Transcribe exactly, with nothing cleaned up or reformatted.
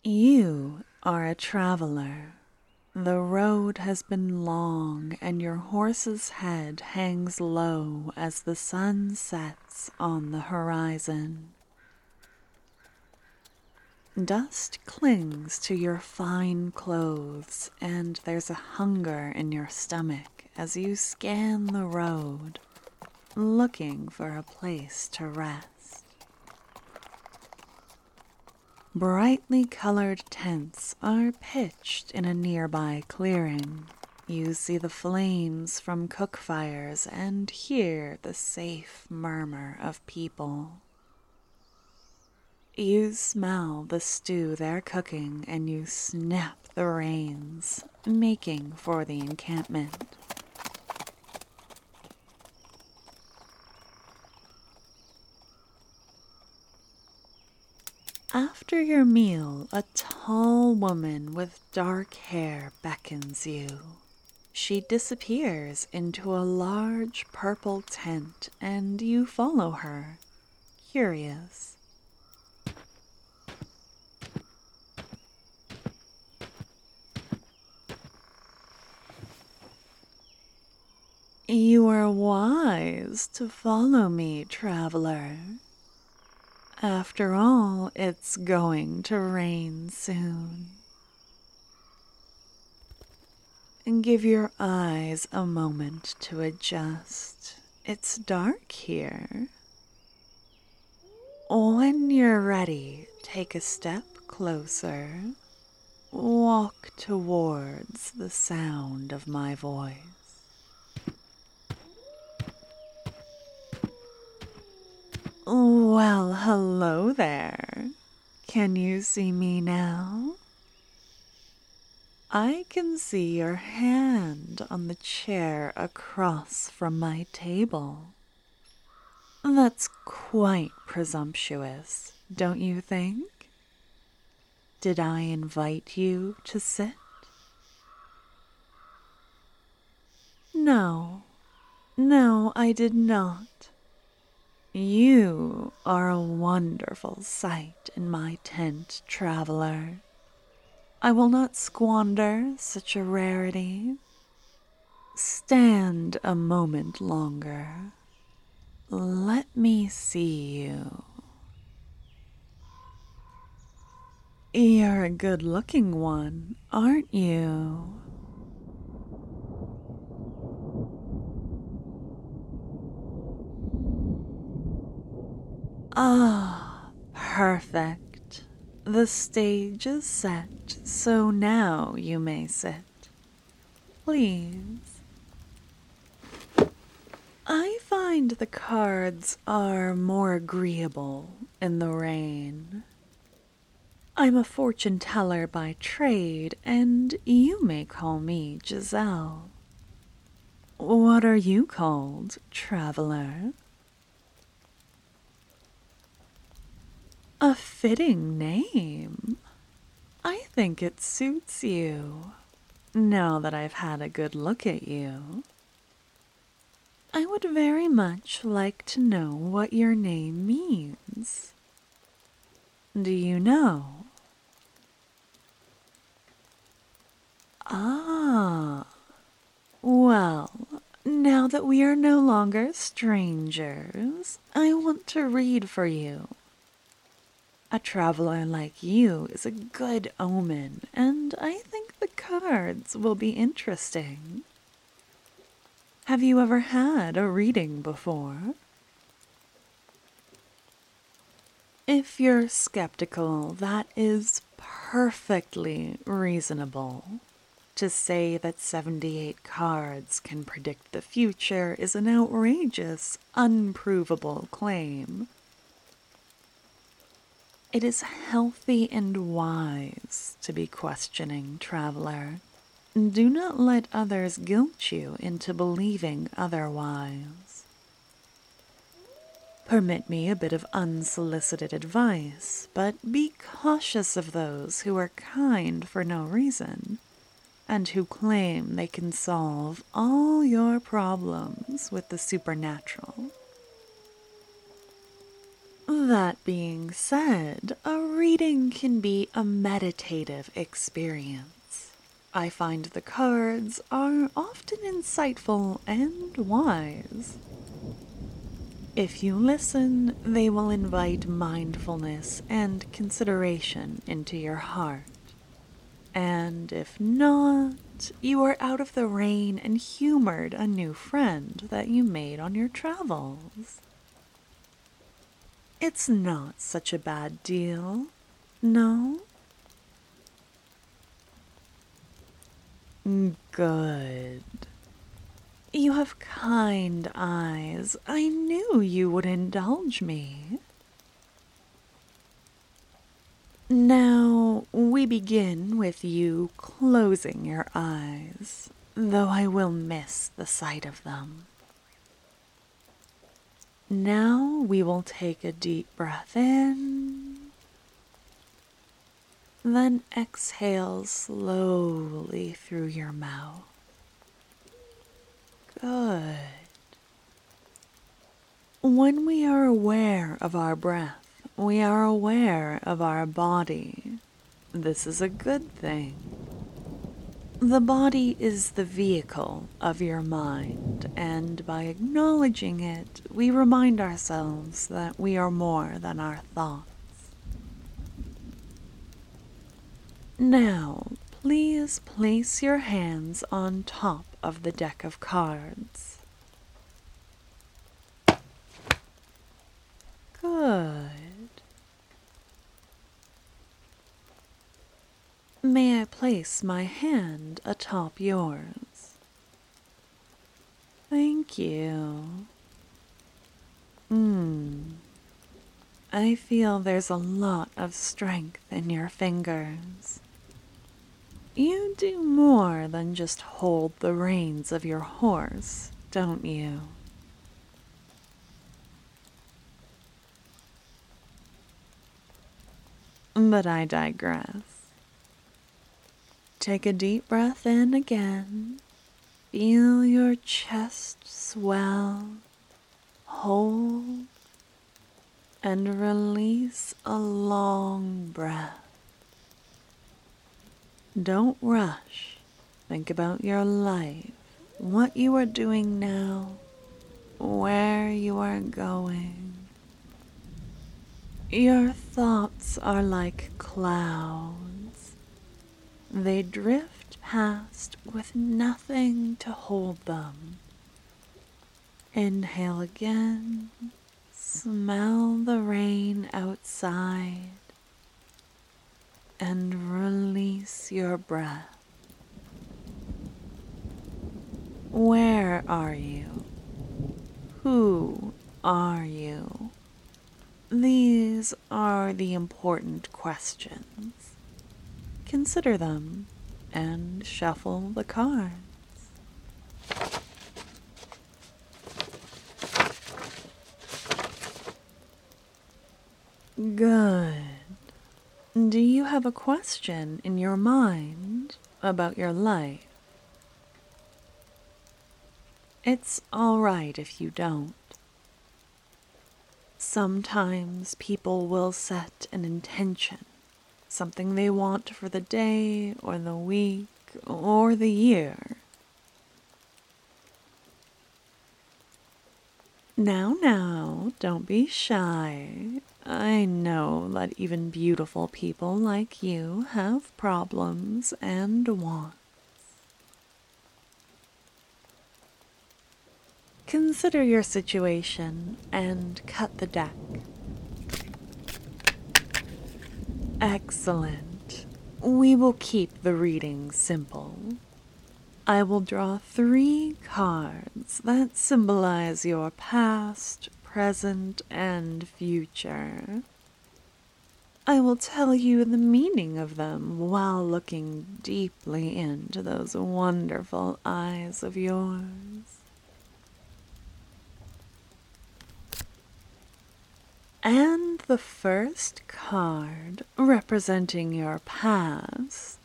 You are a traveler. The road has been long, and your horse's head hangs low as the sun sets on the horizon. Dust clings to your fine clothes, and there's a hunger in your stomach as you scan the road, looking for a place to rest. Brightly colored tents are pitched in a nearby clearing. You see the flames from cook fires and hear the safe murmur of people. You smell the stew they're cooking and you snap the reins, making for the encampment. After your meal, a tall woman with dark hair beckons you. She disappears into a large purple tent, and you follow her, curious. You are wise to follow me, traveler. After all, it's going to rain soon. And give your eyes a moment to adjust. It's dark here. When you're ready, take a step closer. Walk towards the sound of my voice. Well, hello there. Can you see me now? I can see your hand on the chair across from my table. That's quite presumptuous, don't you think? Did I invite you to sit? No, no, I did not. You are a wonderful sight in my tent, traveler. I will not squander such a rarity. Stand a moment longer. Let me see you. You're a good-looking one, aren't you? Ah, perfect. The stage is set, so now you may sit. Please. I find the cards are more agreeable in the rain. I'm a fortune teller by trade, and you may call me Giselle. What are you called, traveler? A fitting name. I think it suits you, now that I've had a good look at you. I would very much like to know what your name means. Do you know? Ah, well, now that we are no longer strangers, I want to read for you. A traveler like you is a good omen, and I think the cards will be interesting. Have you ever had a reading before? If you're skeptical, that is perfectly reasonable. To say that seventy-eight cards can predict the future is an outrageous, unprovable claim. It is healthy and wise to be questioning, traveler. Do not let others guilt you into believing otherwise. Permit me a bit of unsolicited advice, but be cautious of those who are kind for no reason, and who claim they can solve all your problems with the supernatural. That being said, a reading can be a meditative experience. I find the cards are often insightful and wise. If you listen, they will invite mindfulness and consideration into your heart. And if not, you are out of the rain and humored a new friend that you made on your travels. It's not such a bad deal, no? Good. You have kind eyes. I knew you would indulge me. Now, we begin with you closing your eyes, though I will miss the sight of them. Now we will take a deep breath in, then exhale slowly through your mouth. Good. When we are aware of our breath, we are aware of our body. This is a good thing. The body is the vehicle of your mind, and by acknowledging it, we remind ourselves that we are more than our thoughts. Now, please place your hands on top of the deck of cards. Good. May I place my hand atop yours? Thank you. Hmm. I feel there's a lot of strength in your fingers. You do more than just hold the reins of your horse, don't you? But I digress. Take a deep breath in again. Feel your chest swell, hold, and release a long breath. Don't rush. Think about your life, what you are doing now, where you are going. Your thoughts are like clouds. They drift past with nothing to hold them. Inhale again. Smell the rain outside. And release your breath. Where are you? Who are you? These are the important questions. Consider them and shuffle the cards. Good. Do you have a question in your mind about your life? It's all right if you don't. Sometimes people will set an intention, something they want for the day or the week or the year. Now, now, don't be shy. I know that even beautiful people like you have problems and wants. Consider your situation and cut the deck. Excellent. We will keep the reading simple. I will draw three cards that symbolize your past, present, and future. I will tell you the meaning of them while looking deeply into those wonderful eyes of yours. And the first card, representing your past,